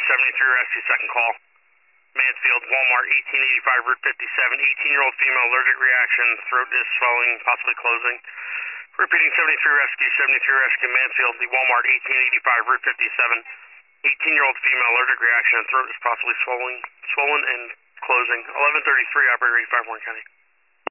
73 rescue, second call. Mansfield, Walmart, 1885 Route 57. 18-year-old female, allergic reaction, throat is swelling, possibly closing. Repeating 73 rescue, 73 rescue, Mansfield, the Walmart, 1885 Route 57. 18-year-old female, allergic reaction, throat is possibly swollen and closing. 1133, operator 85 Warren County.